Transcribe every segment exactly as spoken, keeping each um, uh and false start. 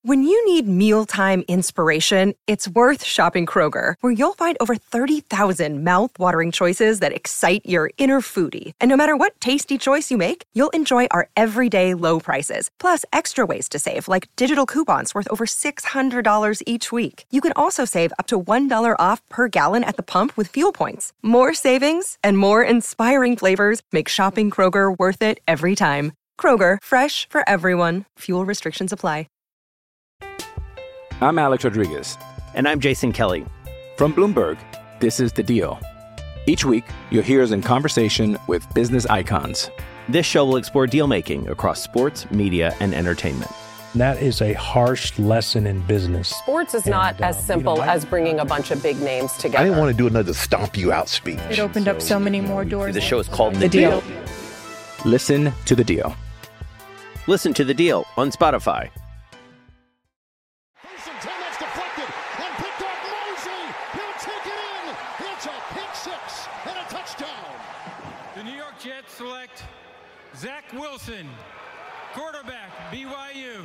When you need mealtime inspiration, it's worth shopping Kroger, where you'll find over thirty thousand mouth-watering choices that excite your inner foodie. And no matter what tasty choice you make, you'll enjoy our everyday low prices, plus extra ways to save, like digital coupons worth over six hundred dollars each week. You can also save up to one dollar off per gallon at the pump with fuel points. More savings and more inspiring flavors make shopping Kroger worth it every time. Kroger, fresh for everyone. Fuel restrictions apply. I'm Alex Rodriguez. And I'm Jason Kelly. From Bloomberg, this is The Deal. Each week, you'll hear us in conversation with business icons. This show will explore deal-making across sports, media, and entertainment. That is a harsh lesson in business. Sports is and, not as uh, simple you know, I, as bringing a bunch of big names together. I didn't want to do another stomp you out speech. It opened so, up so many more doors. The show is called The, the deal. deal. Listen to The Deal. Listen to The Deal on Spotify. Select Zach Wilson, quarterback, B Y U.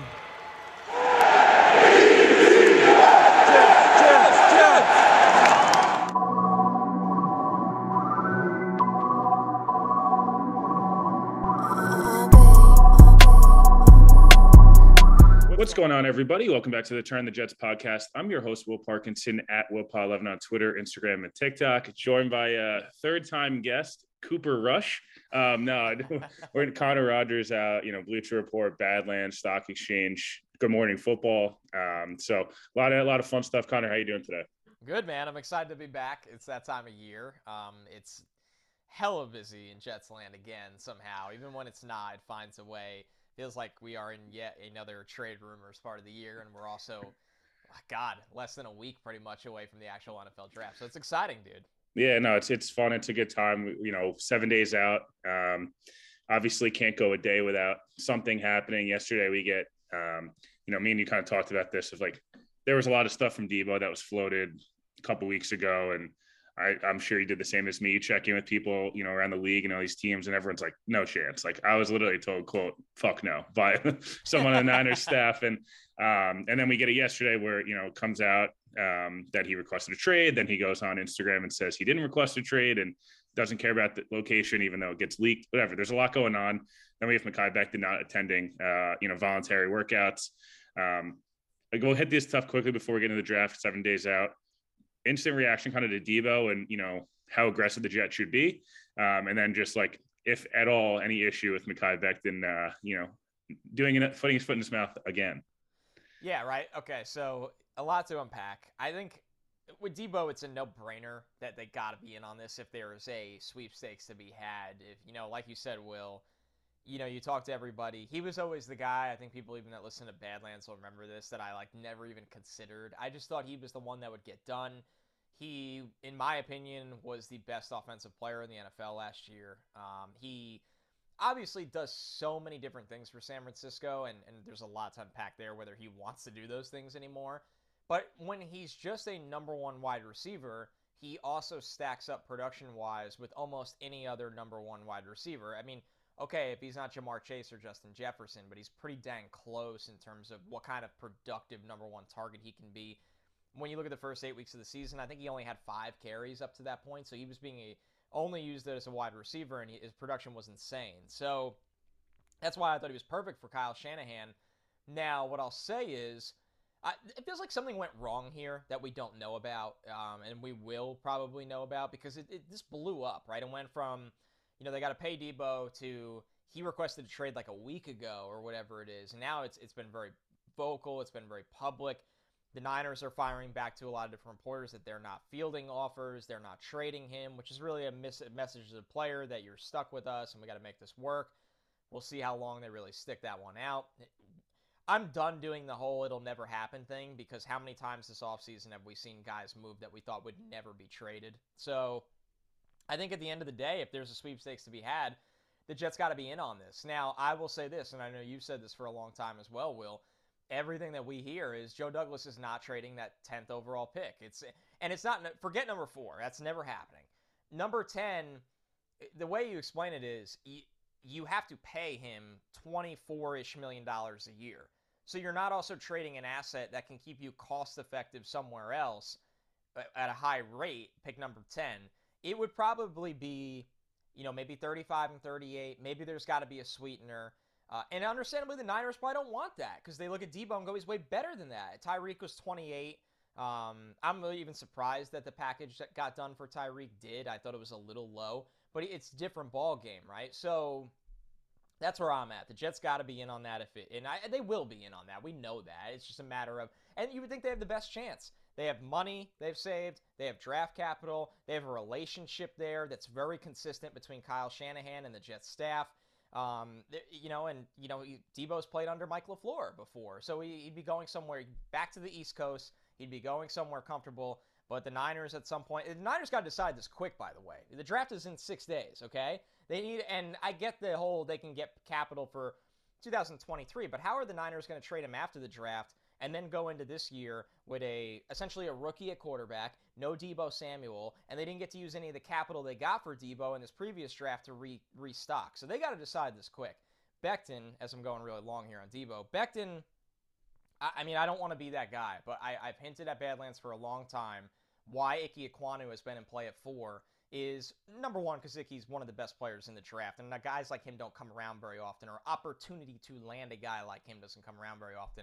What's going on, everybody? Welcome back to the Turn the Jets podcast. I'm your host, Will Parkinson, at Willpaw eleven on Twitter, Instagram, and TikTok, joined by a third-time guest, Cooper Rush. Um, no, we're in Connor Rogers, uh, you know, Bleacher Report, Badlands, Stock Exchange, Good Morning Football. Um, so a lot of a lot of fun stuff. Connor, how you doing today? Good, man. I'm excited to be back. It's that time of year. Um, it's hella busy in Jets land again somehow. Even when it's not, it finds a way. Feels like we are in yet another trade rumors part of the year, and we're also, God, less than a week pretty much away from the actual N F L draft. So it's exciting, dude. Yeah, no, it's it's fun. It's a good time. You know, seven days out. Um, obviously, can't go a day without something happening. Yesterday, we get, um, you know, me and you kind of talked about this. Of like, there was a lot of stuff from Debo that was floated a couple weeks ago, and I, I'm sure you did the same as me. You check in with people, you know, around the league and all these teams, and everyone's like, no chance. Like, I was literally told, quote, fuck no, by someone on the Niners staff. And um, and then we get it yesterday where, you know, it comes out um, that he requested a trade. Then he goes on Instagram and says he didn't request a trade and doesn't care about the location, even though it gets leaked, whatever. There's a lot going on. Then we have Mekhi Becton not attending, uh, you know, voluntary workouts. Um, we'll hit this stuff quickly before we get into the draft, seven days out. Instant reaction kind of to Debo and, you know, how aggressive the Jets should be. Um, and then just like, if at all, any issue with Mekhi Becton, uh, you know, doing it, putting his foot in his mouth again. Yeah, right. Okay, so a lot to unpack. I think with Debo, it's a no-brainer that they got to be in on this if there is a sweepstakes to be had. If, you know, like you said, Will, you know, you talk to everybody. He was always the guy, I think people even that listen to Badlands will remember this, that I, like, never even considered. I just thought he was the one that would get done. He, in my opinion, was the best offensive player in the N F L last year. Um, he obviously does so many different things for San Francisco, and, and there's a lot to unpack there, whether he wants to do those things anymore. But when he's just a number one wide receiver, he also stacks up production-wise with almost any other number one wide receiver. I mean, okay, if he's not Jamar Chase or Justin Jefferson, but he's pretty dang close in terms of what kind of productive number one target he can be. When you look at the first eight weeks of the season, I think he only had five carries up to that point, so he was being a, only used as a wide receiver, and he, his production was insane. So that's why I thought he was perfect for Kyle Shanahan. Now, what I'll say is, I, it feels like something went wrong here that we don't know about, um, and we will probably know about, because it, it this blew up, right? It went from, you know, they got to pay Debo to he requested a trade like a week ago or whatever it is. And now it's it's been very vocal. It's been very public. The Niners are firing back to a lot of different reporters that they're not fielding offers. They're not trading him, which is really a mis- message to the player that you're stuck with us and we got to make this work. We'll see how long they really stick that one out. I'm done doing the whole it'll never happen thing, because how many times this offseason have we seen guys move that we thought would never be traded? So I think at the end of the day, if there's a sweepstakes to be had, the Jets got to be in on this. Now, I will say this, and I know you've said this for a long time as well, Will. Everything that we hear is Joe Douglas is not trading that tenth overall pick. It's and it's not, forget number four. That's never happening. Number ten, the way you explain it is you, you have to pay him twenty-four-ish million dollars a year. So you're not also trading an asset that can keep you cost effective somewhere else at a high rate, pick number ten. It would probably be, you know, maybe thirty-five and thirty-eight. Maybe there's got to be a sweetener. Uh, and understandably, the Niners probably don't want that because they look at Debo and go, he's way better than that. Tyreek was twenty-eight. Um, I'm really even surprised that the package that got done for Tyreek did. I thought it was a little low, but it's a different ball game, right? So that's where I'm at. The Jets got to be in on that, if it, and I, they will be in on that. We know that. It's just a matter of, and you would think they have the best chance. They have money they've saved. They have draft capital. They have a relationship there that's very consistent between Kyle Shanahan and the Jets staff. Um, you know, and, you know, Debo's played under Mike LaFleur before, so he, he'd be going somewhere back to the East Coast. He'd be going somewhere comfortable. But the Niners at some point, the Niners got to decide this quick, by the way. The draft is in six days, okay? They need, and I get the whole they can get capital for two thousand twenty-three, but how are the Niners going to trade him after the draft and then go into this year with a essentially a rookie at quarterback, no Debo Samuel, and they didn't get to use any of the capital they got for Debo in this previous draft to re, restock. So they got to decide this quick. Becton, as I'm going really long here on Debo, Becton, I, I mean, I don't want to be that guy, but I, I've hinted at Badlands for a long time why Ike Ekwonu has been in play at four is, number one, because Icky's one of the best players in the draft, and guys like him don't come around very often, or opportunity to land a guy like him doesn't come around very often.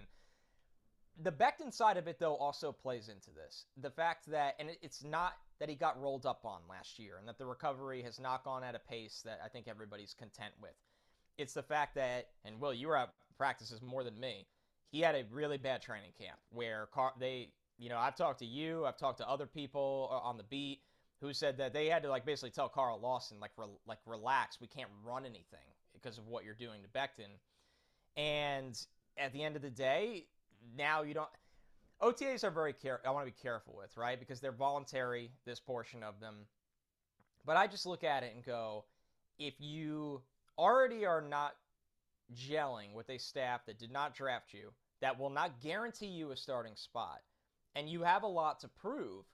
The Becton side of it, though, also plays into this. The fact that, and it's not that he got rolled up on last year, and that the recovery has not gone at a pace that I think everybody's content with. It's the fact that, and Will, you were at practices more than me, he had a really bad training camp where Car- they, you know, I've talked to you, I've talked to other people on the beat who said that they had to, like, basically tell Carl Lawson, like, re- like relax, we can't run anything because of what you're doing to Becton. And at the end of the day, now you don't, O T As are very care. I want to be careful with, right? Because they're voluntary, this portion of them. But I just look at it and go, if you already are not gelling with a staff that did not draft you, that will not guarantee you a starting spot, and you have a lot to prove,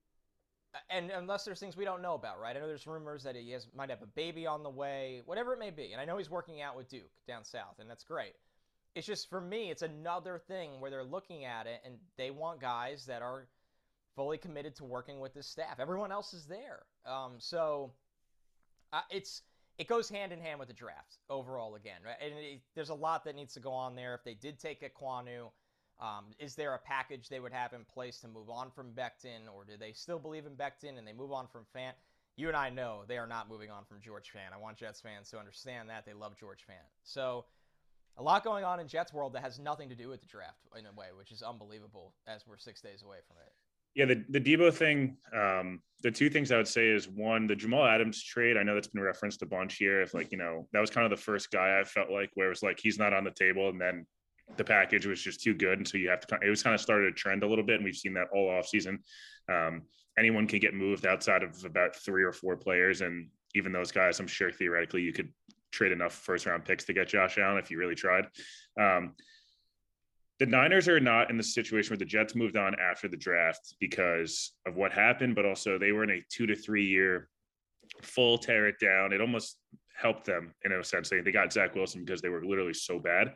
and unless there's things we don't know about, right? I know there's rumors that he has, might have a baby on the way, whatever it may be. And I know he's working out with Duke down south, and that's great. It's just, for me, it's another thing where they're looking at it and they want guys that are fully committed to working with this staff. Everyone else is there. Um, so uh, it's it goes hand in hand with the draft overall again. Right? And it, there's a lot that needs to go on there. If they did take Ekwonu, um, is there a package they would have in place to move on from Becton, or do they still believe in Becton and they move on from Fant? You and I know they are not moving on from George Fant. I want Jets fans to understand that. They love George Fant. So a lot going on in Jets world that has nothing to do with the draft in a way, which is unbelievable as we're six days away from it. Yeah, the, the Debo thing, um, the two things I would say is, one, the Jamal Adams trade, I know that's been referenced a bunch here. If, like, you know, that was kind of the first guy I felt like where it was like, he's not on the table, and then the package was just too good. And so you have to, it was kind of started a trend a little bit, and we've seen that all off season. Um, anyone can get moved outside of about three or four players. And even those guys, I'm sure theoretically you could trade enough first round picks to get Josh Allen if you really tried. Um, the Niners are not in the situation where the Jets moved on after the draft because of what happened, but also they were in a two to three year full tear it down. It almost helped them in a sense. They, they got Zach Wilson because they were literally so bad.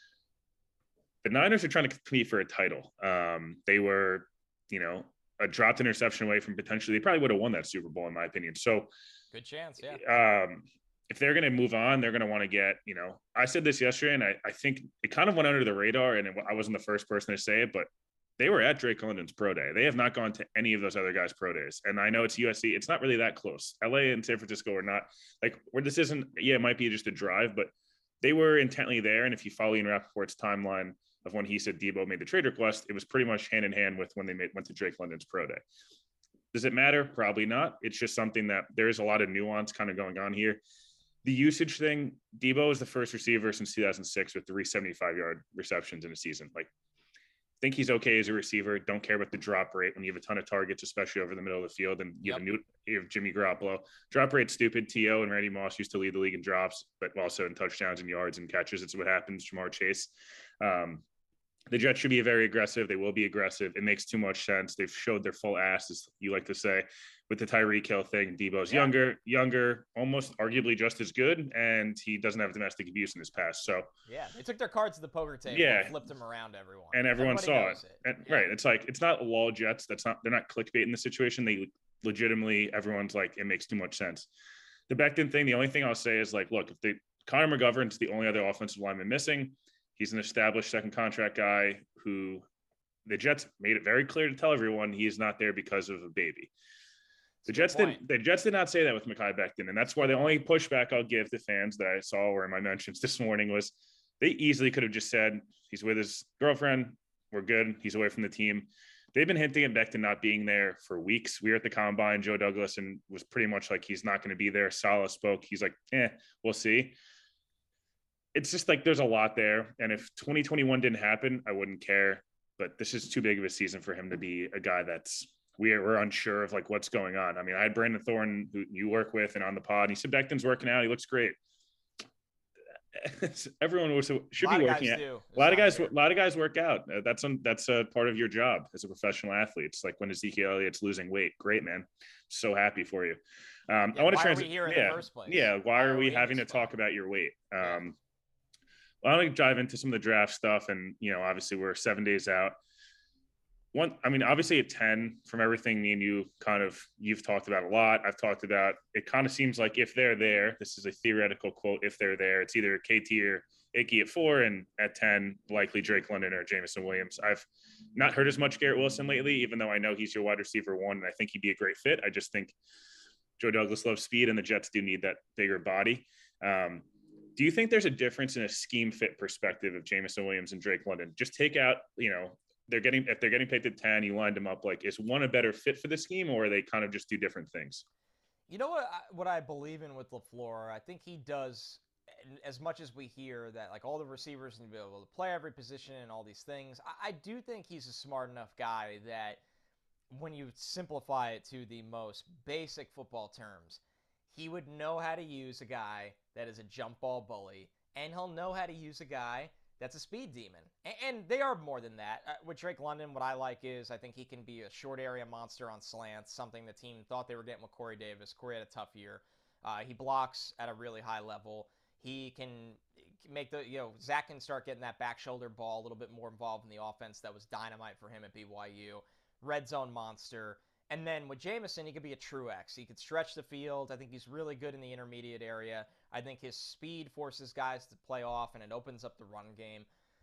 The Niners are trying to compete for a title. Um, they were, you know, a dropped interception away from potentially, they probably would have won that Super Bowl in my opinion. So good chance. Yeah. Um, if they're going to move on, they're going to want to get, you know, I said this yesterday, and I, I think it kind of went under the radar, and it, I wasn't the first person to say it, but they were at Drake London's pro day. They have not gone to any of those other guys' pro days. And I know it's U S C. It's not really that close. L A and San Francisco are not like where this isn't. Yeah, it might be just a drive, but they were intently there. And if you follow Ian Rappaport's timeline of when he said Debo made the trade request, it was pretty much hand in hand with when they made, went to Drake London's pro day. Does it matter? Probably not. It's just something that there's a lot of nuance kind of going on here. The usage thing, Debo is the first receiver since two thousand six with three seventy-five-yard receptions in a season. Like, think he's okay as a receiver. Don't care about the drop rate when you have a ton of targets, especially over the middle of the field, and you, yep. have, a new, you have Jimmy Garoppolo. Drop rate's stupid. T O and Randy Moss used to lead the league in drops, but also in touchdowns and yards and catches. It's what happens. Jamar Chase. Um, the Jets should be very aggressive. They will be aggressive. It makes too much sense. They've showed their full ass, as you like to say, with the Tyreek Hill thing. Debo's yeah. younger, younger, almost arguably just as good, and he doesn't have domestic abuse in his past. So yeah, they took their cards to the poker table yeah. and flipped them around everyone. And everyone Everybody saw it. it. And, yeah. Right. It's like, it's not lol Jets. That's not, they're not clickbait in the situation. They legitimately, everyone's like, it makes too much sense. The Becton thing, the only thing I'll say is like, look, if the Connor McGovern's the only other offensive lineman missing, he's an established second contract guy who the Jets made it very clear to tell everyone he is not there because of a baby. The Jets did the Jets did not say that with Mekhi Becton, and that's why the only pushback I'll give to fans that I saw or in my mentions this morning was they easily could have just said he's with his girlfriend, we're good, he's away from the team. They've been hinting at Becton not being there for weeks. We were at the Combine, Joe Douglas, and was pretty much like he's not going to be there. Saleh spoke, he's like, eh, we'll see. It's just like there's a lot there. And if twenty twenty-one didn't happen, I wouldn't care. But this is too big of a season for him to be a guy that's we're, we're unsure of like what's going on. I mean, I had Brandon Thornton, who you work with and on the pod, and he said Becton's working out. He looks great. Everyone was, should be working out. A lot of guys, a lot of guys work out. Uh, that's on, that's a part of your job as a professional athlete. It's like when Ezekiel Elliott's losing weight. Great, man. So happy for you. Um, yeah, I want to transition. Yeah, yeah. Why, why are, are we, we having to talk about your weight? Um, yeah. Well, I want to dive into some of the draft stuff, and you know, obviously we're seven days out. One, I mean, obviously at ten, from everything me and you kind of you've talked about a lot. I've talked about. It kind of seems like if they're there, this is a theoretical quote. If they're there, it's either K T or Ickey at four, and at ten, likely Drake London or Jameson Williams. I've not heard as much Garrett Wilson lately, even though I know he's your wide receiver one, and I think he'd be a great fit. I just think Joe Douglas loves speed, and the Jets do need that bigger body. Um, Do you think there's a difference in a scheme fit perspective of Jameson Williams and Drake London? Just take out, you know, they're getting, if they're getting picked at ten, you lined them up. Like, is one a better fit for the scheme, or they kind of just do different things? You know what, I, what I believe in with LaFleur, I think he does, as much as we hear that like all the receivers need to be able to play every position and all these things, I, I do think he's a smart enough guy that when you simplify it to the most basic football terms, he would know how to use a guy that is a jump ball bully, and he'll know how to use a guy that's a speed demon. And, and they are more than that. Uh, with Drake London, what I like is I think he can be a short area monster on slants, something the team thought they were getting with Corey Davis. Corey had a tough year. Uh, he blocks at a really high level. He can make the, you know, Zach can start getting that back shoulder ball a little bit more involved in the offense. That was dynamite for him at B Y U. Red zone monster. And then with Jameson, he could be a true X. He could stretch the field. I think he's really good in the intermediate area. I think his speed forces guys to play off, and it opens up the run game.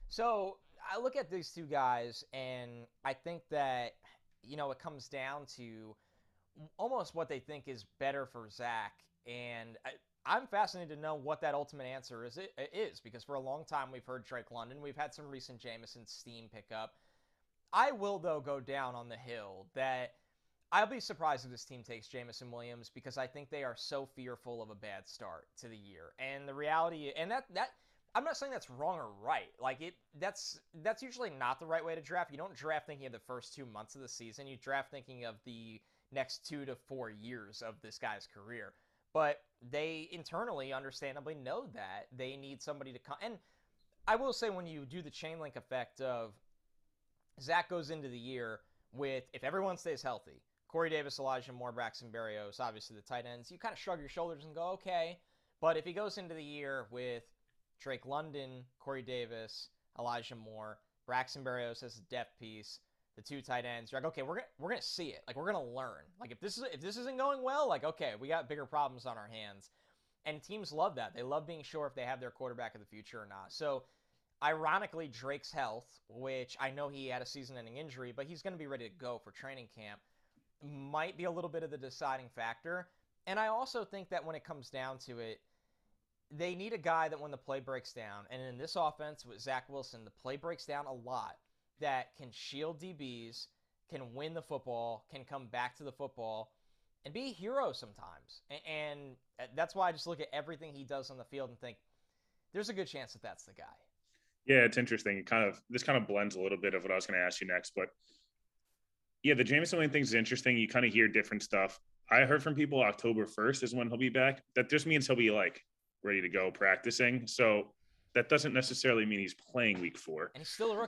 So I look at these two guys, and I think that, you know, it comes down to almost what they think is better for Zach. And I, I'm fascinated to know what that ultimate answer is, it is, because for a long time we've heard Drake London. We've had some recent Jameson steam pickup. I will, though, go down on the hill that I'll be surprised if this team takes Jameson Williams, because I think they are so fearful of a bad start to the year. And the reality, and that, that I'm not saying that's wrong or right. Like it, that's that's usually not the right way to draft. You don't draft thinking of the first two months of the season. You draft thinking of the next two to four years of this guy's career. But they internally, understandably, know that they need somebody to come. And I will say, when you do the chain link effect of Zach goes into the year with, if everyone stays healthy, Corey Davis, Elijah Moore, Braxton Berrios, obviously the tight ends, you kind of shrug your shoulders and go, okay. But if he goes into the year with Drake London, Corey Davis, Elijah Moore, Braxton Berrios as a depth piece, the two tight ends, you're like, okay, we're gonna we're gonna see it. Like, we're gonna learn. Like, if this is if this isn't going well, like, okay, we got bigger problems on our hands. And teams love that. They love being sure if they have their quarterback of the future or not. So, ironically, Drake's health, which I know he had a season-ending injury, but he's going to be ready to go for training camp, might be a little bit of the deciding factor. And I also think that when it comes down to it, they need a guy that when the play breaks down, and in this offense with Zach Wilson, the play breaks down a lot, that can shield D Bs, can win the football, can come back to the football, and be a hero sometimes. And that's why I just look at everything he does on the field and think, there's a good chance that that's the guy. Yeah, it's interesting. It kind of, this kind of blends a little bit of what I was going to ask you next, but yeah, the Jameson Williams thing is interesting. You kind of hear different stuff. I heard from people October first is when he'll be back. That just means he'll be like ready to go practicing. So that doesn't necessarily mean he's playing week four. And he's still a rookie.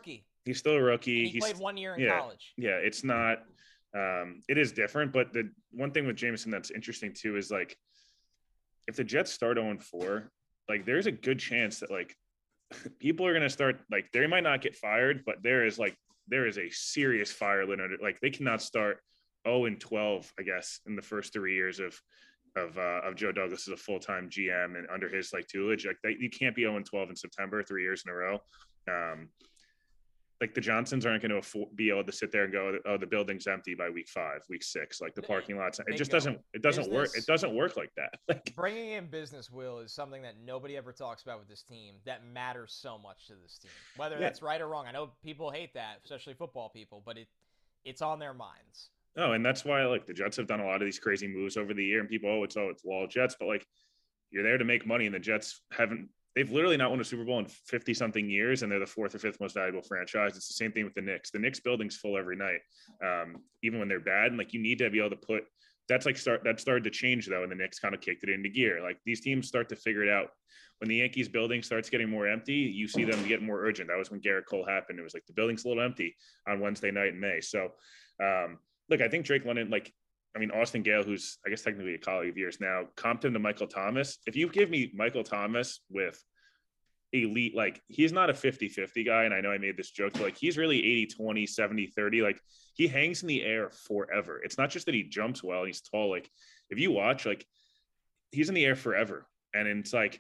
He's still a rookie. And he He's, played one year in yeah, college. Yeah, it's not um, – it is different. But the one thing with Jameson that's interesting too is, like, if the Jets start oh and four, like, there's a good chance that, like, people are going to start – like, they might not get fired, but there is, like, there is a serious fire lit under – like, they cannot start oh and twelve, I guess, in the first three years of of uh, of Joe Douglas as a full-time G M and under his, like, tutelage. Like, they, you can't be oh and twelve in September three years in a row. Um Like the Johnsons aren't going to afford, be able to sit there and go, oh, the building's empty by week five, week six, like the parking lots. It just doesn't, it doesn't work. It doesn't work like that. Like, bringing in business, Will, is something that nobody ever talks about with this team that matters so much to this team. Whether yeah. that's right or wrong, I know people hate that, especially football people, but it it's on their minds. Oh, and that's why, like, the Jets have done a lot of these crazy moves over the year, and people, oh, it's oh, it's wall Jets, but, like, you're there to make money, and the Jets haven't. They've literally not won a Super Bowl in fifty something years, and they're the fourth or fifth most valuable franchise. It's the same thing with the Knicks. The Knicks building's full every night, um, even when they're bad. And, like, you need to be able to put that's like start that started to change though, and the Knicks kind of kicked it into gear. Like, these teams start to figure it out. When the Yankees building starts getting more empty, you see them get more urgent. That was when Garrett Cole happened. It was like the building's a little empty on Wednesday night in May. So, um, look, I think Drake London, like, I mean, Austin Gale, who's I guess technically a colleague of yours now, comped him to Michael Thomas. If you give me Michael Thomas with elite, like, he's not a fifty-fifty guy, and I know I made this joke, but, like, he's really eighty twenty, seventy thirty. Like, he hangs in the air forever. It's not just that he jumps well and he's tall. Like, if you watch, like, he's in the air forever. And it's like,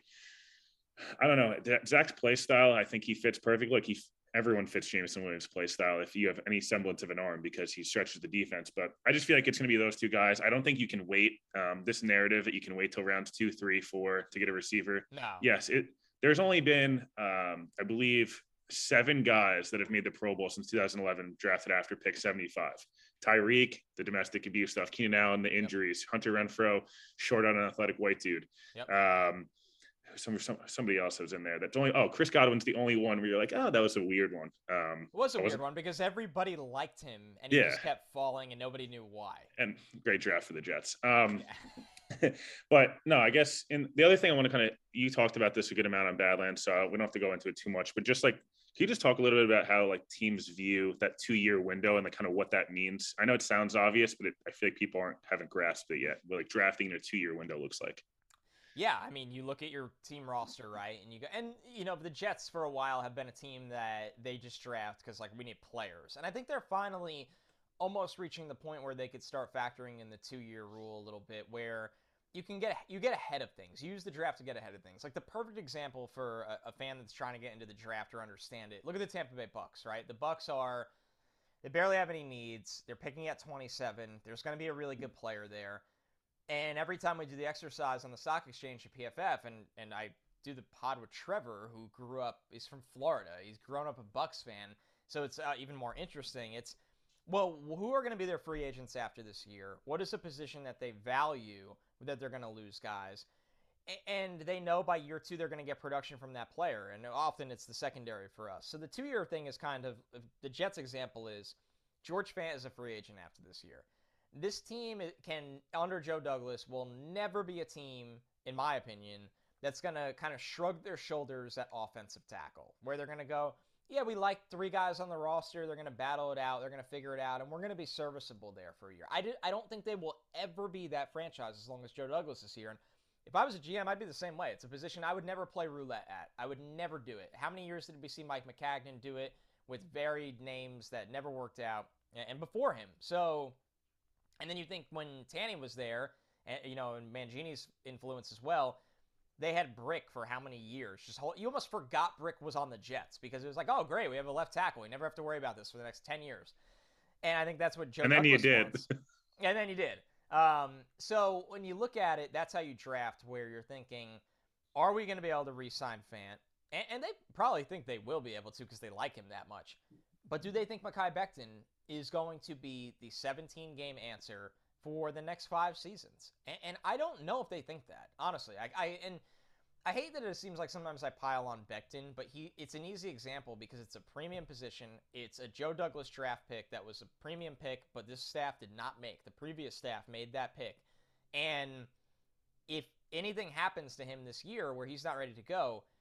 I don't know, Zach's play style, I think he fits perfectly. Like, he everyone fits Jameson Williams' play style if you have any semblance of an arm, because he stretches the defense. But I just feel like it's going to be those two guys. I don't think you can wait um, this narrative that you can wait till rounds two, three, four to get a receiver. No. Yes, it. There's only been, um, I believe, seven guys that have made the Pro Bowl since two thousand eleven, drafted after pick seventy-five. Tyreek, the domestic abuse stuff. Keenan Allen, the injuries. Yep. Hunter Renfrow, short on an athletic white dude. Yep. Um, some, some somebody else was in there. That's only. Oh, Chris Godwin's the only one where you're like, oh, that was a weird one. Um, it was a weird one because everybody liked him, and he yeah. just kept falling, and nobody knew why. And great draft for the Jets. Um, yeah. But no, I guess in the other thing I want to kind of, you talked about this a good amount on Badlands, so we don't have to go into it too much, but just like, can you just talk a little bit about how, like, teams view that two-year window and like kind of what that means? I know it sounds obvious, but it, I feel like people aren't haven't grasped it yet. But, like, drafting in a two-year window looks like. Yeah, I mean, you look at your team roster, right, and you go, and you know, the Jets for a while have been a team that they just draft because, like, we need players, and I think they're finally almost reaching the point where they could start factoring in the two-year rule a little bit, where you can get you get ahead of things. You use the draft to get ahead of things. Like, the perfect example for a, a fan that's trying to get into the draft or understand it. Look at the Tampa Bay Bucks, right? The Bucks are they barely have any needs. They're picking at twenty-seven. There's going to be a really good player there. And every time we do the exercise on the stock exchange at P F F, and, and I do the pod with Trevor, who grew up, he's from Florida. He's grown up a Bucks fan, so it's uh, even more interesting. It's, well, who are going to be their free agents after this year? What is a position that they value that they're going to lose guys? And they know by year two they're going to get production from that player, and often it's the secondary for us. So the two-year thing is kind of, the Jets example is, George Fant is a free agent after this year. This team can, under Joe Douglas, will never be a team, in my opinion, that's going to kind of shrug their shoulders at offensive tackle, where they're going to go, yeah, we like three guys on the roster. They're going to battle it out. They're going to figure it out, and we're going to be serviceable there for a year. I, did, I don't think they will ever be that franchise as long as Joe Douglas is here. And if I was a G M, I'd be the same way. It's a position I would never play roulette at. I would never do it. How many years did we see Mike Maccagnan do it with varied names that never worked out, and before him? So... And then you think when Tanny was there, and, you know, and Mangini's influence as well, they had Brick for how many years? Just whole, you almost forgot Brick was on the Jets because it was like, oh, great, we have a left tackle. We never have to worry about this for the next ten years. And I think that's what Joe And then Douglas you did. wants. And then you did. Um, so when you look at it, that's how you draft, where you're thinking, are we going to be able to re-sign Fant? And, and they probably think they will be able to because they like him that much. But do they think Mekhi Becton is going to be the seventeen-game answer for the next five seasons? And, and I don't know if they think that, honestly. I, I and I hate that it seems like sometimes I pile on Becton, but he it's an easy example because it's a premium position. It's a Joe Douglas draft pick that was a premium pick, but this staff did not make. The previous staff made that pick. And if anything happens to him this year where he's not ready to go,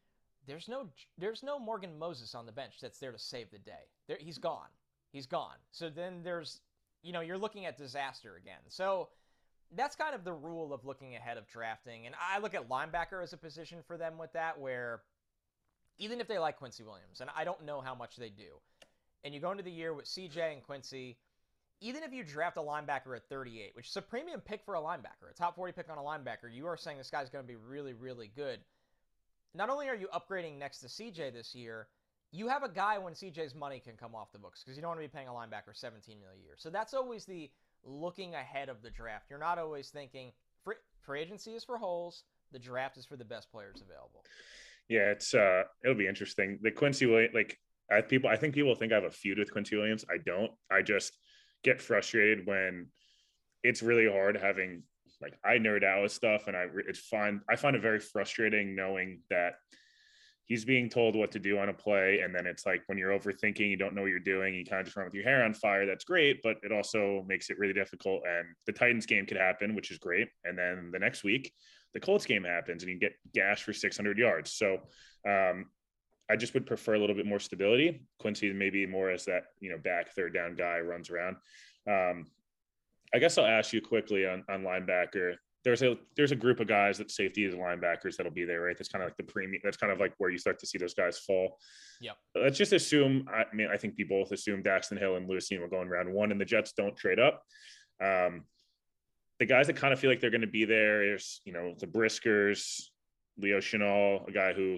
there's no there's no Morgan Moses on the bench that's there to save the day. There, he's gone. He's gone. So then there's, you know, you're looking at disaster again. So that's kind of the rule of looking ahead of drafting. And I look at linebacker as a position for them with that, where even if they like Quincy Williams, and I don't know how much they do, and you go into the year with C J and Quincy, even if you draft a linebacker at thirty-eight, which is a premium pick for a linebacker, a top forty pick on a linebacker, you are saying this guy's going to be really, really good. Not only are you upgrading next to C J this year, you have a guy when C J's money can come off the books, because you don't want to be paying a linebacker seventeen million dollars a year. So that's always the looking ahead of the draft. You're not always thinking free, free agency is for holes, the draft is for the best players available. Yeah, it's uh, it'll be interesting. The Quincy Williams, like I people, I think people think I have a feud with Quincy Williams. I don't. I just get frustrated when it's really hard having. Like I nerd out with stuff, and I it's fun. I find it very frustrating knowing that he's being told what to do on a play, and then it's like when you're overthinking, you don't know what you're doing, you kind of just run with your hair on fire. That's great, but it also makes it really difficult. And the Titans game could happen, which is great, and then the next week, the Colts game happens, and you get gashed for six hundred yards. So um, I just would prefer a little bit more stability. Quincy maybe more as that you know back third down guy runs around. Um, I guess I'll ask you quickly on, on linebacker. There's a there's a group of guys that safety is linebackers that'll be there, right? That's kind of like the premium. That's kind of like where you start to see those guys fall. Yep. Let's just assume. I mean, I think we both assume Daxton Hill and Lewis Cine will go in round one, and the Jets don't trade up. Um, the guys that kind of feel like they're going to be there is, you know, the Briskers, Leo Chenal, a guy who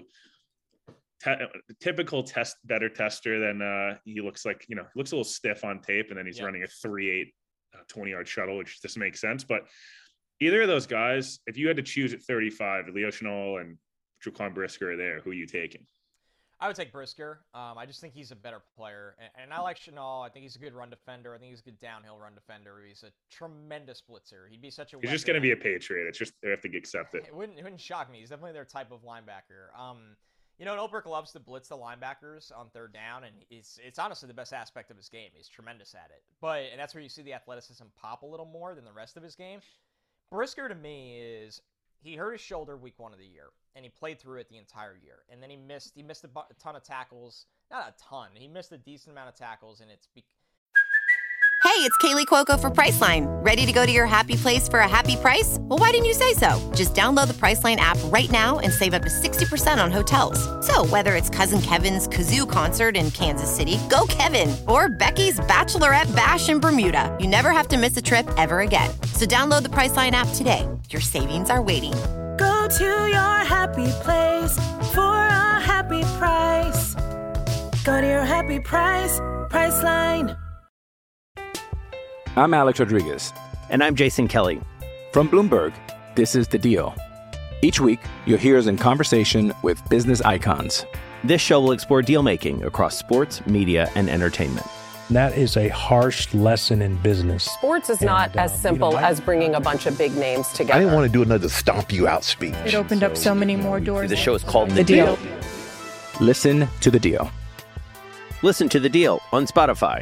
te- typical test better tester than uh, he looks like. You know, he looks a little stiff on tape, and then he's yep. running a three eight. twenty yard shuttle, which doesn't make sense. But either of those guys, if you had to choose at thirty-five, Leo Chenal and Jaquan Brisker are there, who are you taking? I would take Brisker. Um, I just think he's a better player. And, and I like Chenal. I think he's a good run defender. I think he's a good downhill run defender. He's a tremendous blitzer. He'd be such a He's just going to be a Patriot. It's just, they have to accept it. It wouldn't, it wouldn't shock me. He's definitely their type of linebacker. Um, You know, Ulbrich loves to blitz the linebackers on third down, and it's it's honestly the best aspect of his game. He's tremendous at it. But and that's where you see the athleticism pop a little more than the rest of his game. Brisker, to me, is he hurt his shoulder week one of the year, and he played through it the entire year. And then he missed he missed a, bu- a ton of tackles. Not a ton. He missed a decent amount of tackles, and it's... Be- Hey, it's Kaylee Cuoco for Priceline. Ready to go to your happy place for a happy price? Well, why didn't you say so? Just download the Priceline app right now and save up to sixty percent on hotels. So whether it's Cousin Kevin's Kazoo Concert in Kansas City, go Kevin, or Becky's Bachelorette Bash in Bermuda, you never have to miss a trip ever again. So download the Priceline app today. Your savings are waiting. Go to your happy place for a happy price. Go to your happy price, Priceline. I'm Alex Rodriguez. And I'm Jason Kelly. From Bloomberg, this is The Deal. Each week, you'll hear us in conversation with business icons. This show will explore deal-making across sports, media, and entertainment. That is a harsh lesson in business. Sports is And, not uh, as simple you know, I- as bringing a bunch of big names together. I didn't want to do another stomp you out speech. It opened up so many more doors. The show is called The, The deal. Deal. Listen to The Deal. Listen to The Deal on Spotify.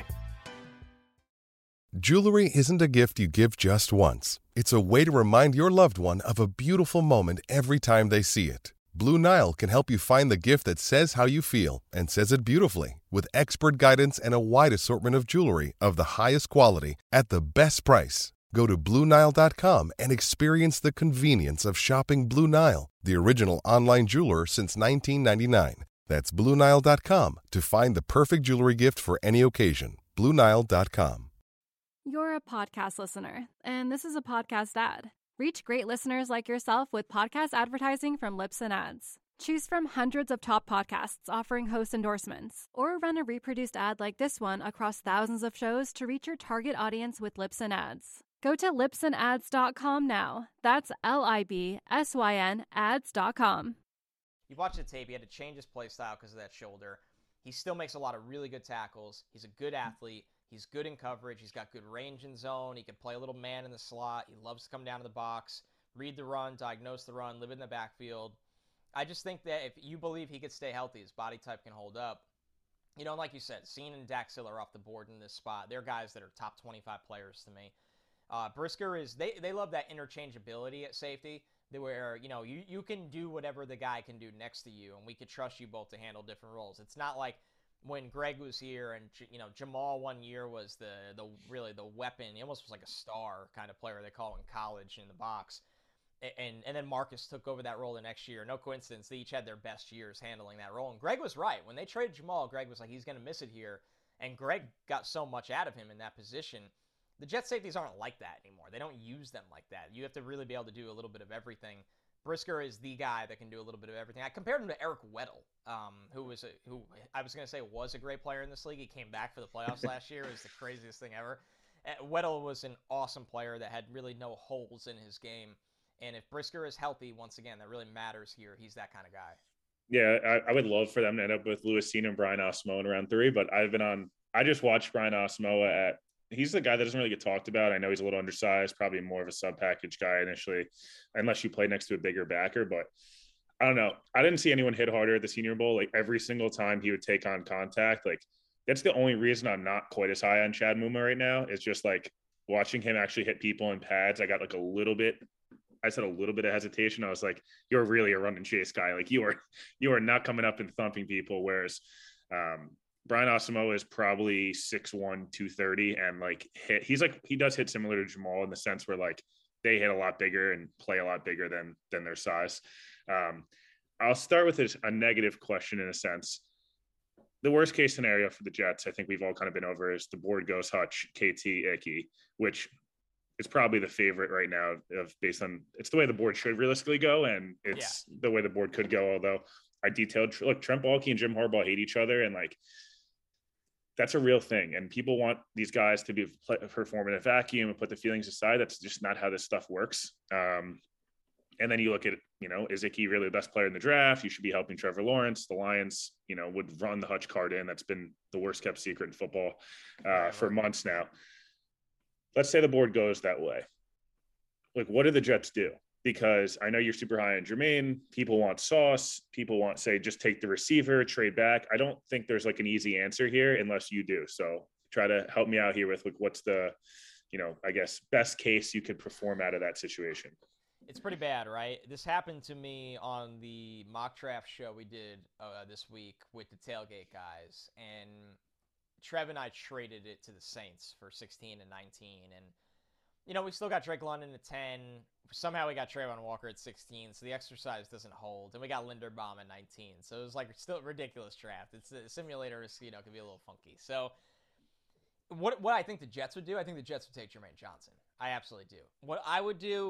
Jewelry isn't a gift you give just once. It's a way to remind your loved one of a beautiful moment every time they see it. Blue Nile can help you find the gift that says how you feel and says it beautifully, with expert guidance and a wide assortment of jewelry of the highest quality at the best price. Go to Blue Nile dot com and experience the convenience of shopping Blue Nile, the original online jeweler since nineteen ninety-nine. That's Blue Nile dot com to find the perfect jewelry gift for any occasion. Blue Nile dot com. You're a podcast listener, and this is a podcast ad. Reach great listeners like yourself with podcast advertising from Libsyn Ads. Choose from hundreds of top podcasts offering host endorsements, or run a reproduced ad like this one across thousands of shows to reach your target audience with Libsyn Ads. Go to libsyn ads dot com now. That's L I B S Y N ads dot com. You watch the tape, he had to change his play style because of that shoulder. He still makes a lot of really good tackles. He's a good athlete. He's good in coverage. He's got good range in zone. He can play a little man in the slot. He loves to come down to the box, read the run, diagnose the run, live in the backfield. I just think that if you believe he could stay healthy, his body type can hold up. You know, like you said, Cine and Dax Hill are off the board in this spot. They're guys that are top twenty-five players to me. Uh, Brisker is, they, they love that interchangeability at safety. where, you know, you, you can do whatever the guy can do next to you, and we could trust you both to handle different roles. It's not like when Greg was here and, you know, Jamal one year was the, the really the weapon. He almost was like a star kind of player they call in college in the box. And and then Marcus took over that role the next year. No coincidence. They each had their best years handling that role. And Greg was right. When they traded Jamal, Greg was like, he's going to miss it here. And Greg got so much out of him in that position. The Jet safeties aren't like that anymore. They don't use them like that. You have to really be able to do a little bit of everything. Brisker is the guy that can do a little bit of everything. I compared him to Eric Weddle, um, who was a, who I was going to say was a great player in this league. He came back for the playoffs last year. It was the craziest thing ever. Uh, Weddle was an awesome player that had really no holes in his game. And if Brisker is healthy, once again, that really matters here. He's that kind of guy. Yeah, I, I would love for them to end up with Lewis Cine and Brian Asamoah in round three, but I've been on – I just watched Brian Asamoah at – he's the guy that doesn't really get talked about. I know he's a little undersized, probably more of a sub-package guy initially, unless you play next to a bigger backer. But I don't know. I didn't see anyone hit harder at the Senior Bowl. Like every single time he would take on contact, like that's the only reason I'm not quite as high on Chad Muma right now. It's just like watching him actually hit people in pads. I got like a little bit – I said a little bit of hesitation. I was like, you're really a run and chase guy. Like you are, you are not coming up and thumping people. Whereas um, Brian Asamoah is probably six one, two thirty and like hit. He's like, he does hit similar to Jamal in the sense where like they hit a lot bigger and play a lot bigger than, than their size. Um, I'll start with this, a negative question in a sense. The worst case scenario for the Jets, I think we've all kind of been over, is the board goes Hutch, K T, Ickey, which it's probably the favorite right now of based on it's the way the board should realistically go. And it's yeah. the way the board could go. Although I detailed, look, Trent Baalke and Jim Harbaugh hate each other. And like, that's a real thing. And people want these guys to be perform in a vacuum and put the feelings aside. That's just not how this stuff works. Um, and then you look at, you know, is Ickey really the best player in the draft? You should be helping Trevor Lawrence. The Lions, you know, would run the Hutch card in. That's been the worst kept secret in football uh, for months now. Let's say the board goes that way. Like, what do the Jets do? Because I know you're super high on Jermaine. People want Sauce. People want, say, just take the receiver, trade back. I don't think there's like an easy answer here unless you do. So try to help me out here with like, what's the, you know, I guess, best case you could perform out of that situation. It's pretty bad, right? This happened to me on the mock draft show we did uh, this week with the Tailgate guys. And Trev and I traded it to the Saints for sixteen and nineteen. And, you know, we still got Drake London at ten. Somehow we got Trayvon Walker at sixteen, so the exercise doesn't hold. And we got Linderbaum at nineteen. So it was like still a ridiculous draft. It's a simulator, you know, could be a little funky. So what what I think the Jets would do, I think the Jets would take Jermaine Johnson. I absolutely do. What I would do,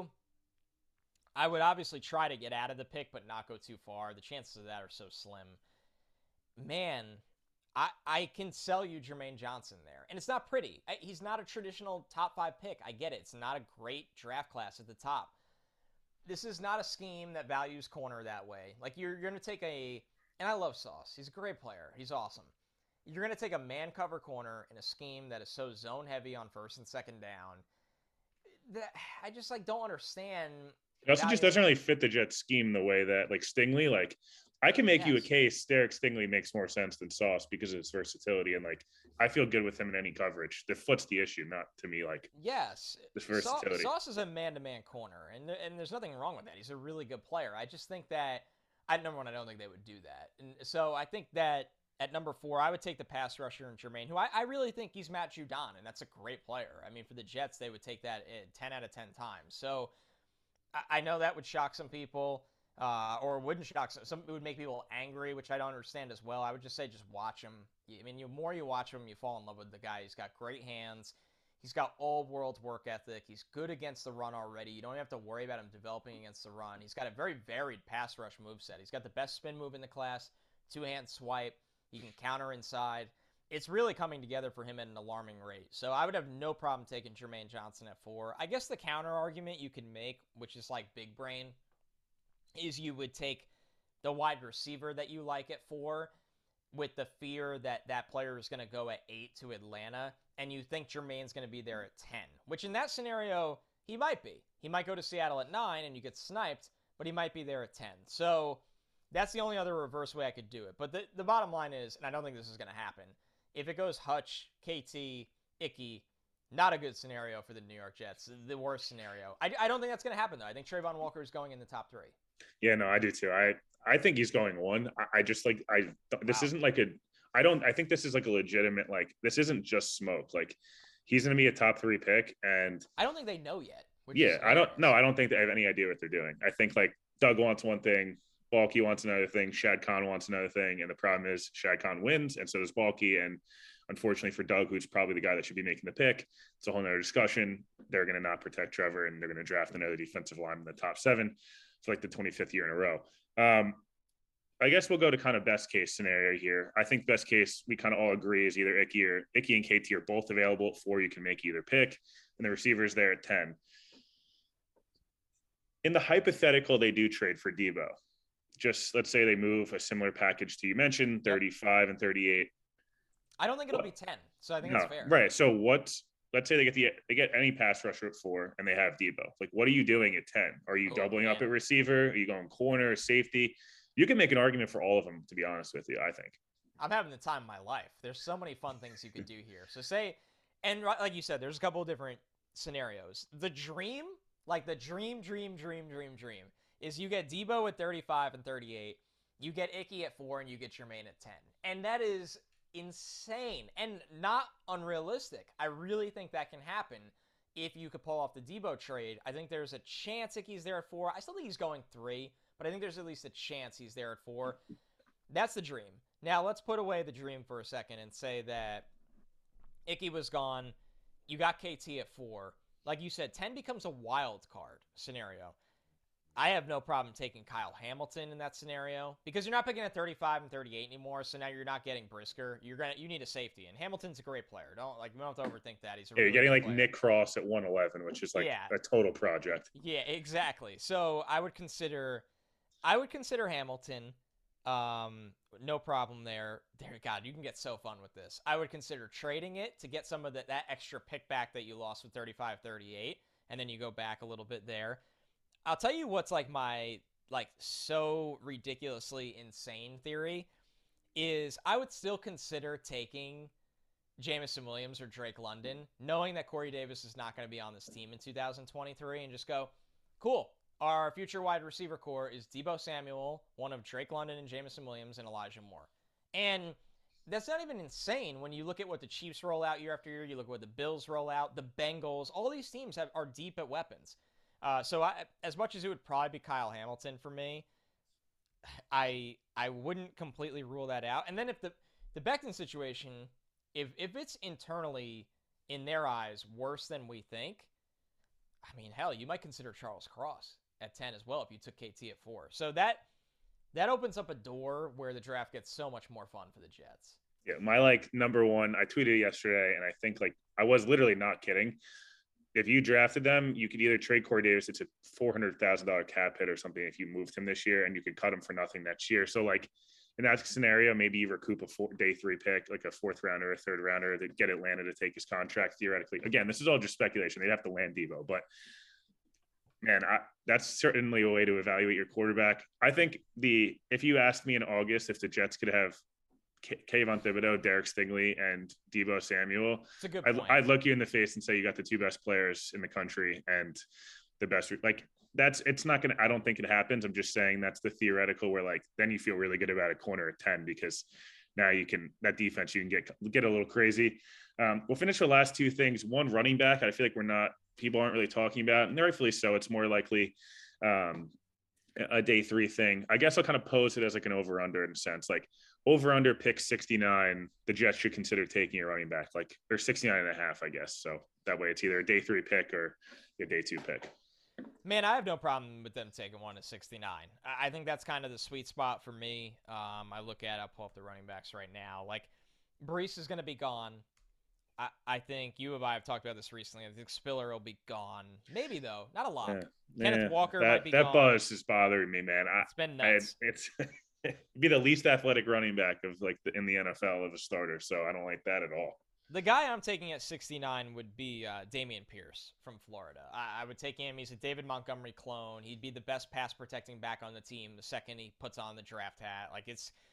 I would obviously try to get out of the pick, but not go too far. The chances of that are so slim. Man, I, I can sell you Jermaine Johnson there. And it's not pretty. I, he's not a traditional top five pick. I get it. It's not a great draft class at the top. This is not a scheme that values corner that way. Like, you're, you're going to take a, and I love Sauce. He's a great player. He's awesome. You're going to take a man cover corner in a scheme that is so zone heavy on first and second down. That I just, like, don't understand. It also just doesn't really fit the Jets scheme the way that, like, Stingley, like, I can make yes. you a case Derek Stingley makes more sense than Sauce because of his versatility. And, like, I feel good with him in any coverage. The foot's the issue, not to me, like, yes, the versatility. Sauce, Sauce is a man-to-man corner, and, and there's nothing wrong with that. He's a really good player. I just think that, at number one, I don't think they would do that. And so I think that at number four, I would take the pass rusher and Jermaine, who I, I really think he's Matt Judon, and that's a great player. I mean, for the Jets, they would take that ten out of ten times. So I, I know that would shock some people. Uh, or wouldn't shock some, some, it would make people angry, which I don't understand as well. I would just say, just watch him. I mean, the more you watch him, you fall in love with the guy. He's got great hands. He's got all world work ethic. He's good against the run already. You don't have to worry about him developing against the run. He's got a very varied pass rush moveset. He's got the best spin move in the class, two-hand swipe. He can counter inside. It's really coming together for him at an alarming rate. So I would have no problem taking Jermaine Johnson at four. I guess the counter argument you can make, which is like big brain, is you would take the wide receiver that you like at four with the fear that that player is going to go at eight to Atlanta, and you think Jermaine's going to be there at ten, which in that scenario, he might be. He might go to Seattle at nine and you get sniped, but he might be there at ten. So that's the only other reverse way I could do it. But the, the bottom line is, and I don't think this is going to happen, if it goes Hutch, K T, Ickey, Not a good scenario for the New York Jets. The worst scenario. I, I don't think that's going to happen, though. I think Trayvon Walker is going in the top three. Yeah, no, I do too. I, I think he's going one. I, I just like, I, this wow. isn't like a, I don't, I think this is like a legitimate, like, this isn't just smoke. Like, he's going to be a top three pick. And I don't think they know yet. Yeah, I don't, no, I don't think they have any idea what they're doing. I think like Doug wants one thing, Balky wants another thing, Shad Khan wants another thing. And the problem is Shad Khan wins, and so does Balky. And unfortunately for Doug, who's probably the guy that should be making the pick, it's a whole nother discussion. They're going to not protect Trevor, and they're going to draft another defensive line in the top seven for like the twenty-fifth year in a row. Um, I guess we'll go to kind of best case scenario here. I think best case, we kind of all agree, is either Ickey or Ickey and K T are both available at four. You can make either pick, and the receivers there at ten. In the hypothetical, they do trade for Debo. Just let's say they move a similar package to you mentioned, thirty-five and thirty-eight. I don't think it'll be ten, so I think no, that's fair. Right. So what? Let's say they get the they get any pass rusher at four, and they have Debo. Like, what are you doing at ten? Are you oh, doubling man. up at receiver? Are you going corner, safety? You can make an argument for all of them, to be honest with you. I think I'm having the time of my life. There's so many fun things you could do here. So say, and like you said, there's a couple of different scenarios. The dream, like the dream, dream, dream, dream, dream, is you get Debo at thirty-five and thirty-eight, you get Ickey at four, and you get Jermaine at ten, and that is insane and not unrealistic. I really think that can happen if you could pull off the Debo trade. I think there's a chance Ickey's there at four. I still think he's going three, but I think there's at least a chance he's there at four. That's the dream. Now let's put away the dream for a second and say that Ickey was gone. You got K T at four. Like you said, ten becomes a wild card scenario. I have no problem taking Kyle Hamilton in that scenario because you're not picking at thirty-five and thirty-eight anymore. So now you're not getting Brisker. You're gonna you need a safety, and Hamilton's a great player. Don't like you don't have to overthink that. He's a yeah, really you're getting like player. Nick Cross at one eleven, which is like yeah. a total project. Yeah, exactly. So I would consider, I would consider Hamilton. Um, no problem there. There, God, you can get so fun with this. I would consider trading it to get some of the, that extra pick back that you lost with thirty-five thirty-eight, and then you go back a little bit there. I'll tell you what's like my like so ridiculously insane theory is I would still consider taking Jameson Williams or Drake London, knowing that Corey Davis is not going to be on this team in two thousand twenty-three, and just go, cool. Our future wide receiver core is Debo Samuel, one of Drake London and Jameson Williams, and Elijah Moore. And that's not even insane when you look at what the Chiefs roll out year after year. You look at what the Bills roll out, the Bengals. All these teams have are deep at weapons. Uh, so I, as much as it would probably be Kyle Hamilton for me, I I wouldn't completely rule that out. And then if the the Becton situation, if if it's internally in their eyes worse than we think, I mean, hell, you might consider Charles Cross at ten as well if you took K T at four. So that that opens up a door where the draft gets so much more fun for the Jets. Yeah, my like number one, I tweeted yesterday, and I think like I was literally not kidding. If you drafted them, you could either trade Corey Davis. It's a four hundred thousand dollars cap hit or something if you moved him this year, and you could cut him for nothing next year. So like in that scenario, maybe you recoup a four, day three pick, like a fourth rounder, a third rounder, to get Atlanta to take his contract theoretically. Again, this is all just speculation. They'd have to land Debo, but man, I, that's certainly a way to evaluate your quarterback. I think the if you asked me in August if the Jets could have K- Kayvon Thibodeau, Derek Stingley, and Debo Samuel, it's a good I'd, point. I'd look you in the face and say you got the two best players in the country and the best. Like that's it's not gonna. I don't think it happens. I'm just saying that's the theoretical where like then you feel really good about a corner at ten because now you can that defense you can get get a little crazy. Um, we'll finish with the last two things. One, running back. I feel like we're not people aren't really talking about, and rightfully so. It's more likely um, a day three thing. I guess I'll kind of pose it as like an over under in a sense, like over under pick sixty-nine. The Jets should consider taking a running back, like or sixty-nine and a half, I guess. So that way it's either a day three pick or a day two pick. Man, I have no problem with them taking one at sixty-nine. I think that's kind of the sweet spot for me. Um, I look at, I'll pull up the running backs right now. Like, Breece is going to be gone. I, I think you and I have talked about this recently. I think Spiller will be gone. Maybe, though. Not a lot. Yeah. Kenneth yeah. Walker that, might be that gone. That buzz is bothering me, man. I, it's been nuts. I, it's it'd be the least athletic running back of like the, in the N F L of a starter, so I don't like that at all. The guy I'm taking at sixty-nine would be uh, Dameon Pierce from Florida. I, I would take him. He's a David Montgomery clone. He'd be the best pass protecting back on the team the second he puts on the draft hat. Like it's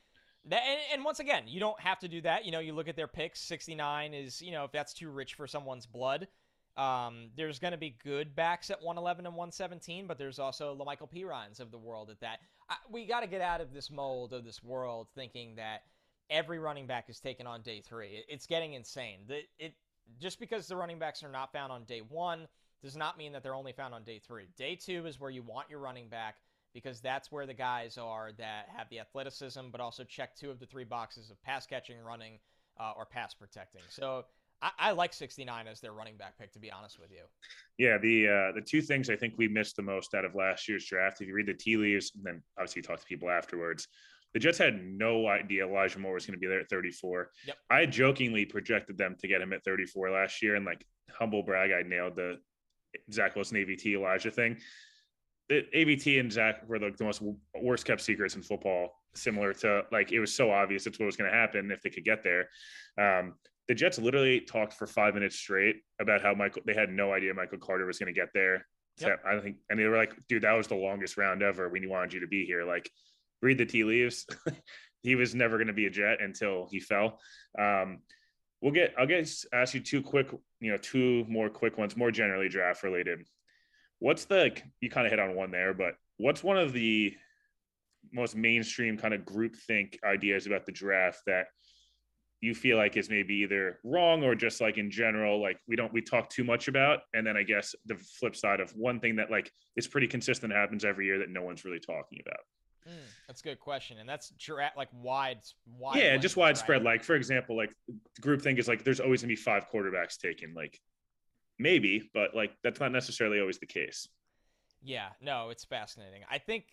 That, and, and once again, you don't have to do that. You know, you look at their picks. sixty-nine is, you know, if that's too rich for someone's blood. Um, there's going to be good backs at one eleven and one seventeen, but there's also LaMichael Pirines of the world at that. I, we got to get out of this mold of this world thinking that every running back is taken on day three. It, it's getting insane. The, it just because the running backs are not found on day one does not mean that they're only found on day three. Day two is where you want your running back, because that's where the guys are that have the athleticism, but also check two of the three boxes of pass catching, running, uh, or pass protecting. So I, I like sixty-nine as their running back pick, to be honest with you. Yeah, the uh, the two things I think we missed the most out of last year's draft, if you read the tea leaves, and then obviously you talk to people afterwards, the Jets had no idea Elijah Moore was going to be there at thirty-four. Yep. I jokingly projected them to get him at thirty-four last year, and like humble brag, I nailed the Zach Wilson A V T Elijah thing. The A V T and Zach were like the most worst kept secrets in football, similar to like, it was so obvious that's what was going to happen if they could get there. Um, the Jets literally talked for five minutes straight about how Michael, they had no idea Michael Carter was going to get there. Yep. I don't think, and they were like, dude, that was the longest round ever. We wanted you to be here. Like, read the tea leaves. He was never going to be a Jet until he fell. Um, we'll get, I'll get, ask you two quick, you know, two more quick ones, more generally draft related. What's the, you kind of hit on one there, but what's one of the most mainstream kind of groupthink ideas about the draft that you feel like is maybe either wrong or just like in general, like we don't, we talk too much about? And then I guess the flip side of one thing that like is pretty consistent, happens every year that no one's really talking about. Mm, that's a good question. And that's dra- like wide, wide. Yeah, just widespread. Right? Like, for example, like groupthink is like, there's always gonna be five quarterbacks taken. Like, maybe, but like that's not necessarily always the case. Yeah, no, it's fascinating. I think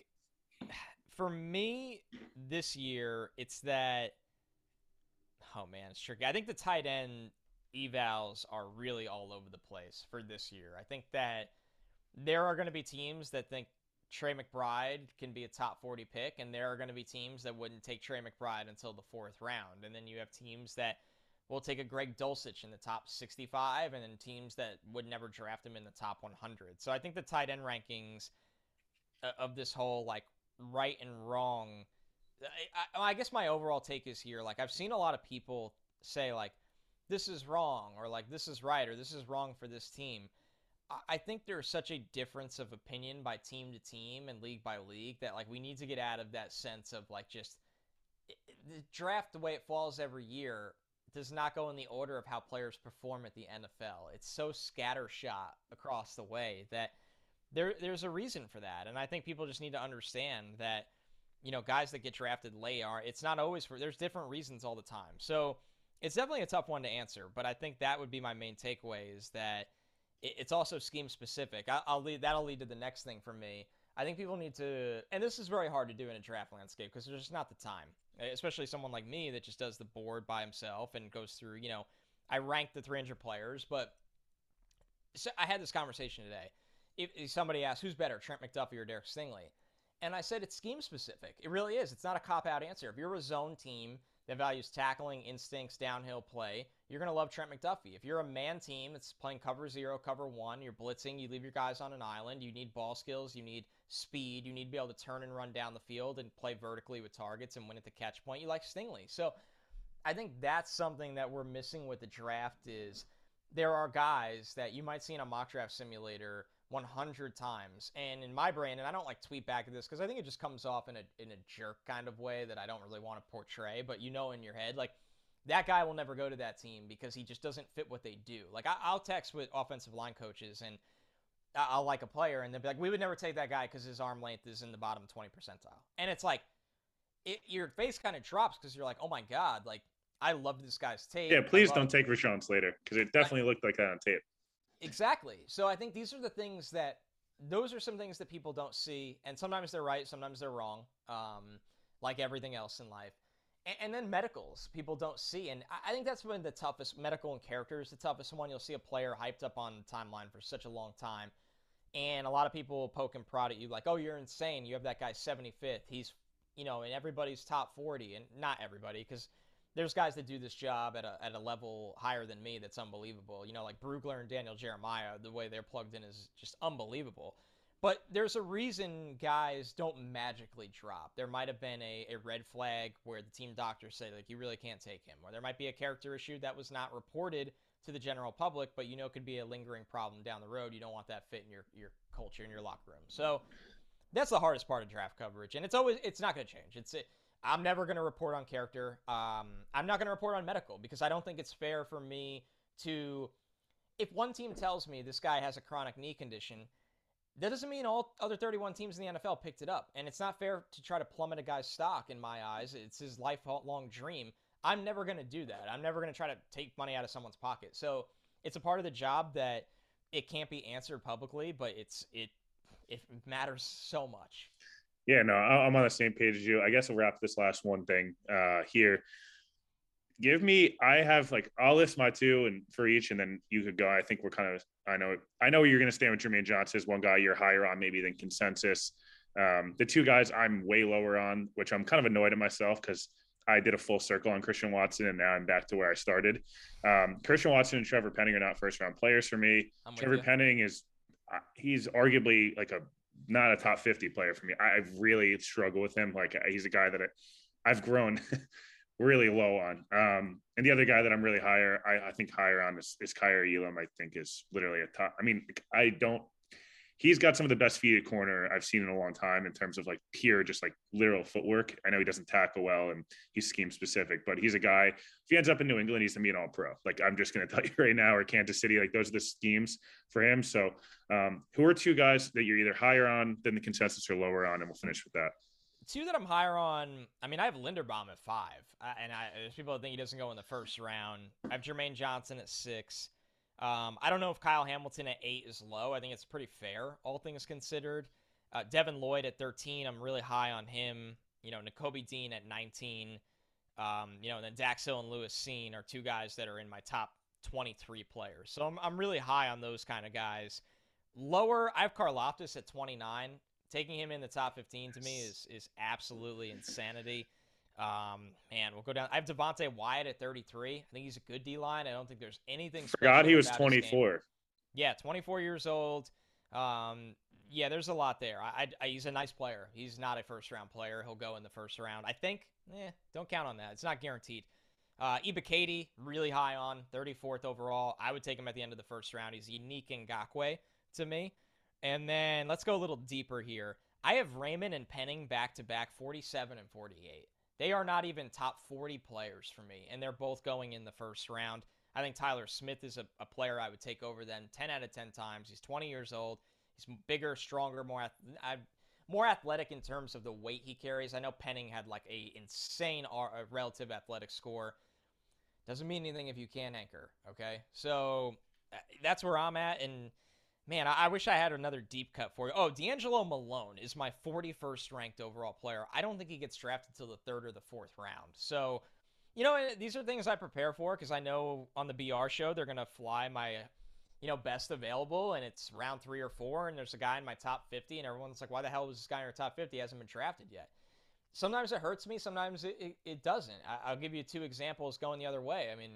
for me this year, it's that, oh man, it's tricky. I think the tight end evals are really all over the place for this year. I think that there are going to be teams that think Trey McBride can be a top forty pick, and there are going to be teams that wouldn't take Trey McBride until the fourth round. And then you have teams that will take a Greg Dulcich in the top sixty-five, and then teams that would never draft him in the top one hundred. So I think the tight end rankings of this whole like right and wrong, I, I, I guess my overall take is here, like I've seen a lot of people say like, this is wrong, or like this is right, or this is wrong for this team. I, I think there's such a difference of opinion by team to team and league by league that like we need to get out of that sense of like just it, the draft the way it falls every year does not go in the order of how players perform at the N F L. It's so scattershot across the way that there there's a reason for that. And I think people just need to understand that, you know, guys that get drafted late are, it's not always for, there's different reasons all the time. So it's definitely a tough one to answer, but I think that would be my main takeaway, is that it, it's also scheme specific. I, I'll lead, that'll lead to the next thing for me. I think people need to, and this is very hard to do in a draft landscape because there's just not the time, especially someone like me that just does the board by himself and goes through, you know, I rank the three hundred players, but so I had this conversation today. If, if somebody asked, who's better, Trent McDuffie or Derek Stingley? And I said, it's scheme specific. It really is. It's not a cop-out answer. If you're a zone team that values tackling, instincts, downhill play, you're going to love Trent McDuffie. If you're a man team that's playing cover zero, cover one, you're blitzing, you leave your guys on an island, you need ball skills, you need speed, you need to be able to turn and run down the field and play vertically with targets and win at the catch point, you like Stingley. So I think that's something that we're missing with the draft, is there are guys that you might see in a mock draft simulator one hundred times. And in my brain, and I don't like tweet back at this because I think it just comes off in a in a jerk kind of way that I don't really want to portray, but you know in your head, like, that guy will never go to that team because he just doesn't fit what they do. Like, I, I'll text with offensive line coaches and I'll like a player and they'll be like, we would never take that guy because his arm length is in the bottom twenty percentile. And it's like, it, your face kind of drops because you're like, oh my God, like, I love this guy's tape. Yeah, please don't take Rashawn Slater because it definitely looked like that on tape. Exactly. So I think these are the things that, those are some things that people don't see. And sometimes they're right, sometimes they're wrong, um, like everything else in life. And, and then medicals, people don't see. And I, I think that's been the toughest, medical and character is the toughest one. You'll see a player hyped up on the timeline for such a long time. And a lot of people will poke and prod at you like, oh, you're insane. You have that guy seventy-fifth. He's, you know, in everybody's top forty. And not everybody, because there's guys that do this job at a at a level higher than me that's unbelievable. You know, like Brugler and Daniel Jeremiah, the way they're plugged in is just unbelievable. But there's a reason guys don't magically drop. There might have been a, a red flag where the team doctors say, like, you really can't take him. Or there might be a character issue that was not reported to the general public, but you know could be a lingering problem down the road. You don't want that fit in your, your culture, in your locker room. So that's the hardest part of draft coverage. And it's always it's not going to change. It's it, I'm never going to report on character. Um, I'm not going to report on medical because I don't think it's fair for me to – if one team tells me this guy has a chronic knee condition – that doesn't mean all other thirty-one teams in the N F L picked it up. And it's not fair to try to plummet a guy's stock in my eyes. It's his lifelong dream. I'm never going to do that. I'm never going to try to take money out of someone's pocket. So it's a part of the job that it can't be answered publicly, but it's it it matters so much. Yeah, no, I'm on the same page as you. I guess I'll wrap this last one thing uh, here. Give me, I have like, I'll list my two and for each, and then you could go. I think we're kind of, I know, I know you're going to stand with Jermaine Johnson as one guy you're higher on maybe than consensus. Um, the two guys I'm way lower on, which I'm kind of annoyed at myself because I did a full circle on Christian Watson and now I'm back to where I started. Um, Christian Watson and Trevor Penning are not first round players for me. I'm Trevor Penning is, uh, he's arguably like a, not a top fifty player for me. I, I really struggle with him. Like he's a guy that I, I've grown really low on. Um, and the other guy that I'm really higher, I, I think higher on is, is Kaiir Elam. I think is literally a top. I mean, I don't, he's got some of the best feet at corner I've seen in a long time in terms of like pure, just like literal footwork. I know he doesn't tackle well and he's scheme specific, but he's a guy, if he ends up in New England, he's gonna be an all pro. Like I'm just going to tell you right now, or Kansas City, like those are the schemes for him. So um, who are two guys that you're either higher on than the consensus or lower on? And we'll finish with that. Two that I'm higher on, I mean, I have Linderbaum at five, uh, and I, there's people that think he doesn't go in the first round. I have Jermaine Johnson at six. Um, I don't know if Kyle Hamilton at eight is low. I think it's pretty fair, all things considered. Uh, Devin Lloyd at thirteen, I'm really high on him. You know, Nakobe Dean at nineteen. Um, you know, and then Dax Hill and Lewis Cine are two guys that are in my top twenty-three players. So I'm, I'm really high on those kind of guys. Lower, I have Karlaftis at twenty-nine. Taking him in the top fifteen to me is is absolutely insanity. Um, man, we'll go down. I have Devontae Wyatt at thirty-three. I think he's a good D-line. I don't think there's anything special. Forgot he was twenty-four. Yeah, twenty-four years old. Um, yeah, there's a lot there. I, I, he's a nice player. He's not a first-round player. He'll go in the first round. I think, eh, don't count on that. It's not guaranteed. Uh, Ibikadi, really high on, thirty-fourth overall. I would take him at the end of the first round. He's unique Ngakoue to me. And then let's go a little deeper here. I have Raymond and Penning back-to-back, forty-seven and forty-eight. They are not even top forty players for me, and they're both going in the first round. I think Tyler Smith is a, a player I would take over them ten out of ten times. He's twenty years old. He's bigger, stronger, more I, more athletic in terms of the weight he carries. I know Penning had like a insane uh, relative athletic score. Doesn't mean anything if you can't anchor, okay? So that's where I'm at, and man, I wish I had another deep cut for you. Oh, D'Angelo Malone is my forty-first ranked overall player. I don't think he gets drafted till the third or the fourth round. So, you know, these are things I prepare for because I know on the B R show they're going to fly my, you know, best available, and it's round three or four, and there's a guy in my top fifty, and everyone's like, why the hell was this guy in your top fifty? He hasn't been drafted yet. Sometimes it hurts me. Sometimes it, it, it doesn't. I, I'll give you two examples going the other way. I mean,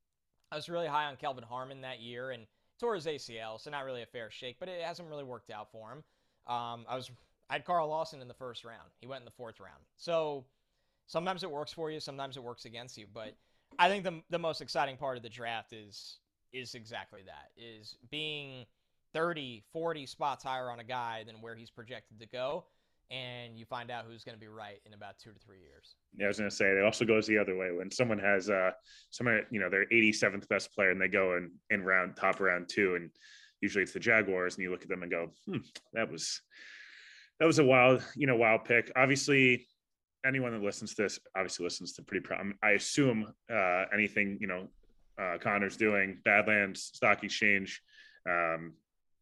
I was really high on Kelvin Harmon that year, and tore his A C L, so not really a fair shake, but it hasn't really worked out for him. Um, I was I had Carl Lawson in the first round. He went in the fourth round. So sometimes it works for you, sometimes it works against you. But I think the the most exciting part of the draft is is exactly that, is being thirty, forty spots higher on a guy than where he's projected to go, and you find out who's going to be right in about two to three years. Yeah, I was going to say, it also goes the other way. When someone has uh, someone, you know, their eighty-seventh best player and they go in, in round, top round two, and usually it's the Jaguars, and you look at them and go, hmm, that was, that was a wild, you know, wild pick. Obviously, anyone that listens to this obviously listens to pretty, pro- I assume uh, anything, you know, uh, Connor's doing, Badlands, Stock Exchange, um,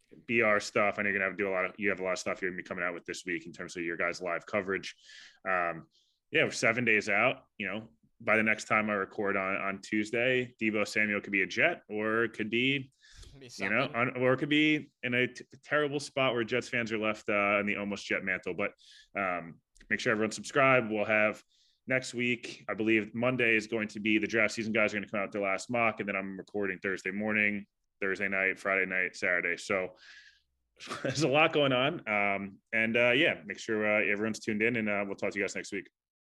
B R stuff. I know you're going to have to do a lot of, you have a lot of stuff you're going to be coming out with this week in terms of your guys' live coverage. Um, yeah, we're seven days out. You know, by the next time I record on, on Tuesday, Deebo Samuel could be a Jet, or it could be, be you know, on, or it could be in a t- terrible spot where Jets fans are left uh, in the almost Jet mantle. But um, make sure everyone subscribe. We'll have next week, I believe Monday is going to be the draft season guys are going to come out with their last mock, and then I'm recording Thursday morning, Thursday night, Friday night, Saturday. So there's a lot going on. Um, and uh, yeah, make sure uh, everyone's tuned in, and uh, we'll talk to you guys next week.